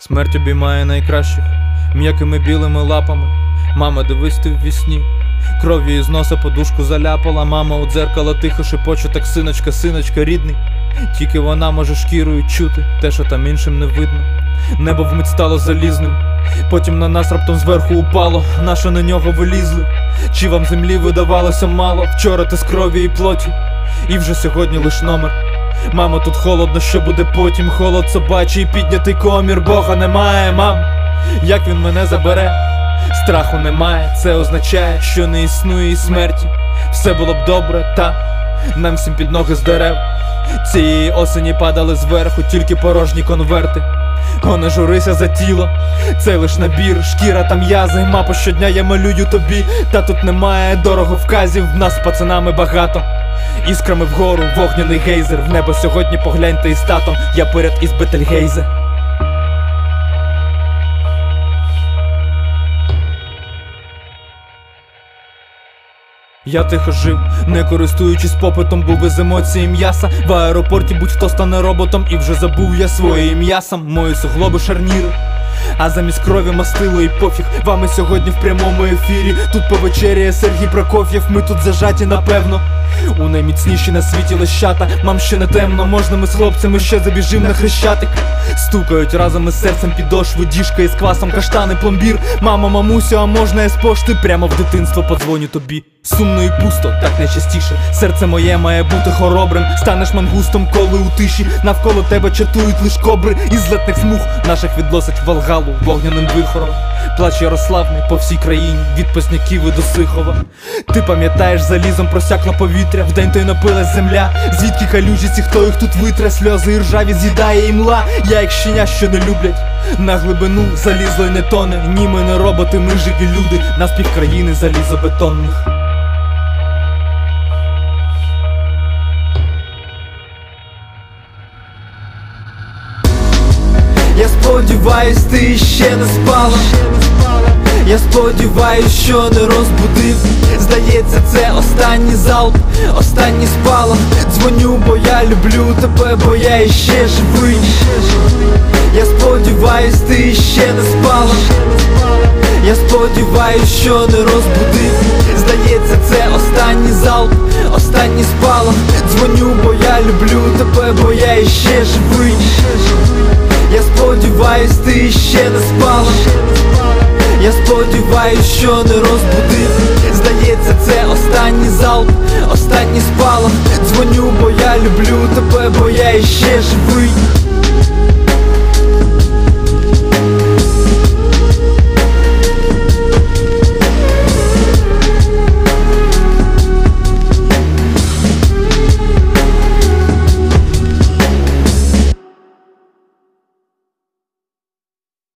Смерть обіймає найкращих м'якими білими лапами. Мама, дивись ти ввісні, кров'ю із носа подушку заляпала. Мама у дзеркало тихо шепоче, так синочка, синочка рідний. Тільки вона може шкірою чути те, що там іншим не видно. Небо вмить стало залізним, потім на нас раптом зверху упало. Нащо на нього вилізли? Чи вам землі видавалося мало? Вчора ти з крові і плоті, і вже сьогодні лиш номер. Мамо, тут холодно, що буде потім? Холод собачий, піднятий комір. Бога немає, мам, як він мене забере? Страху немає, це означає, що не існує і смерті. Все було б добре, та нам всім під ноги з дерев. Цієї осені падали зверху тільки порожні конверти. О, не журися за тіло, це лиш набір, шкіра та м'язи. Мапо, щодня я малюю тобі, та тут немає дороговказів. В нас з пацанами багато, іскрами вгору, вогняний гейзер. В небо сьогодні погляньте із татом, я поряд із Бетельгейзе. Я тихо жив, не користуючись попитом, був без емоцій і м'яса. В аеропорті будь-хто стане роботом, і вже забув я своє ім'я сам. Мої суглоби шарніри, а замість крові мастило і пофіг. Вами сьогодні в прямому ефірі. Тут повечеряє Сергій Прокоф'єв. Ми тут зажаті, напевно, у найміцніші на світі лещата. Мам, ще не темно, можна ми з хлопцями ще забіжим на Хрещатик. Стукають разом із серцем підошви, діжка із квасом, каштани, пломбір. Мамо, мамусю, а можна я з пошти? Прямо в дитинство подзвоню тобі. Сумно і пусто, так найчастіше. Серце моє має бути хоробрим. Станеш мангустом, коли у тиші навколо тебе чатують лиш кобри. Із летних смуг наших відносить в Валгалу вогняним вихором. Плач Ярославний по всій країні, від Позняків і до Сихова. Ти пам'ятаєш, залізом просякло повітря. Вдень той напилась земля, звідки калюжі, хто їх тут витре. Сльози і ржаві з'їдає імла. Я як щеня, що не люблять на глибину залізло й не тоне. Ні, ми не роботи, ми живі люди, нас півкраїни залізобетонних. Я сподіваюсь, ти ще не спала. Я сподіваюсь, що не розбудив. Здається, це останній залп, останній спалах. Дзвоню, бо я люблю тебе, бо я іще живий. Я сподіваюсь, ти ще не спала. Я сподіваюсь, що не розбудив. Здається, це останній залп, останній спалах. Дзвоню, бо я люблю тебе, бо я іще живий. Я сподіваюсь, ти ще не спала. Я сподіваюсь, що не розбудив. Здається, це останній залп, останній спалах. Дзвоню, бо я люблю тебе, бо я іще живий.